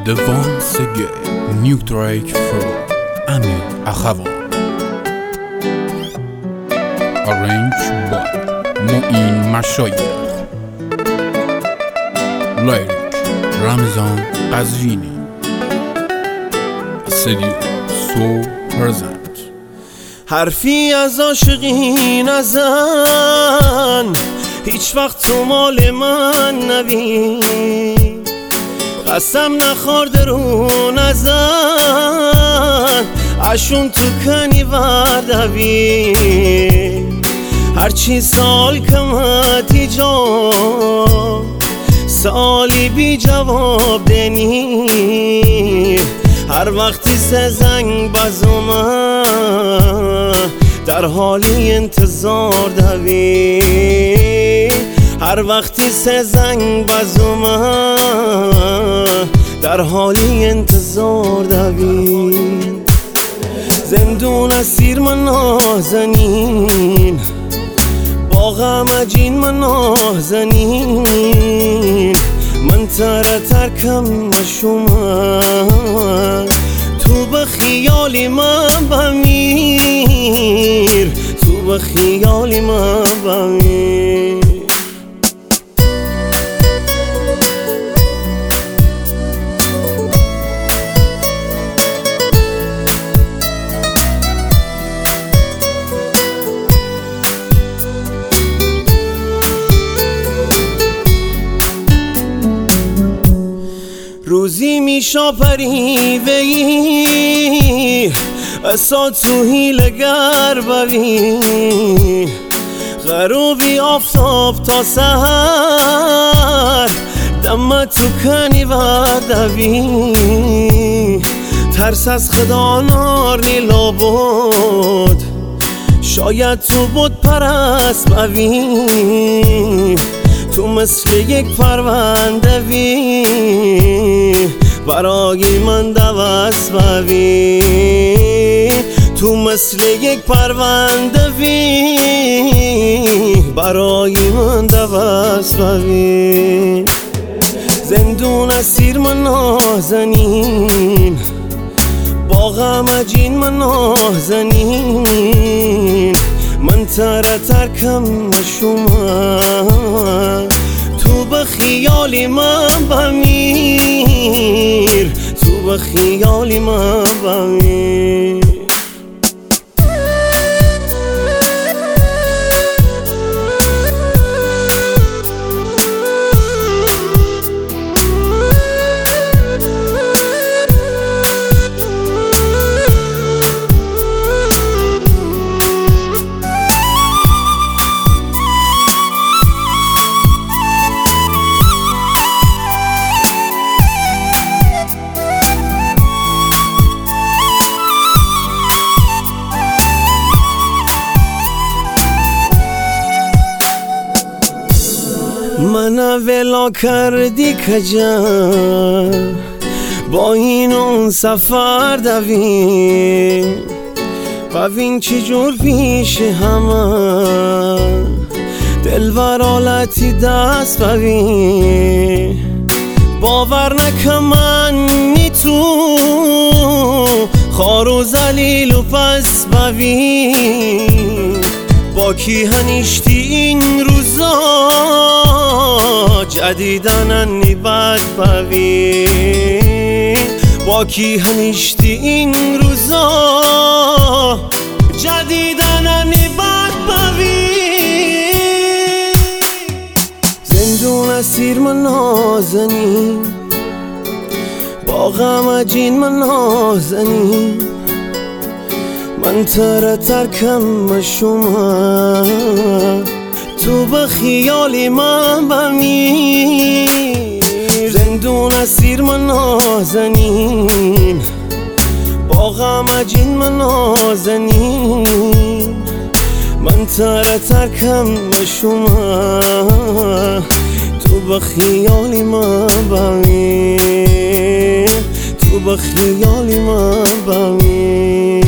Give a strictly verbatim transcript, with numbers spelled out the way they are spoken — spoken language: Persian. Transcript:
once again new track from Amir Akhavan, arranged by Moin Mashayekh, lyric Ramzan Qazvini, studio so present. حرفی از عاشقی نزن، هیچ وقت تو مال من نبین، قسم نخورده رو نزن، عشون تو کنی وردوی، هرچی سال کمتی جا سالی بی جواب دنی، هر وقتی سه زنگ بزومه در حالی انتظار دوی، هر وقتی سه زنگ بزومه در حالی انتظار دوی، زندون اسیر من نازنین، با غم اجین من نازنین، من تره ترکم مشومه، تو به خیالی من بمیر، تو به خیالی من بمیر. روزی میشا پریوی اسا تو هیلگر بوی، غروبی آفتاب تا سحر دم تو کنی و دوی، ترس از خدا نار نیلا بود، شاید تو بود پرست بوی، تو مثل یک پرونده وی برای من دوست بوی، تو مثل یک پرونده وی برای من دوست بوی، زندون اسیر من نازنین، با غم اجین من نازنین، من تره ترکم مشومه، تو به خیالی من بمیر، تو به خیالی من بمیر. من ولا کردی کجا با این اون سفر دویم، ببین چی جور پیش همه دلبر آلتی دست ببین، باور نکن من نی تو خار و زلیل و پس ببین، با کی هنیشتی این روزا جدیدن نی بد ببین، با کی هنیشتی این روزا جدیدن نی بد ببین، زندون اسیر من نازنین، با غم اجین من نازنین، من تره ترکم مشومه، تو به خیالی من بمیر، زندون اسیر من نازنین، با غم اجین من نازنین، من تره ترکم مشومه، تو به خیالی من بمیر، تو به خیالی من بمیر.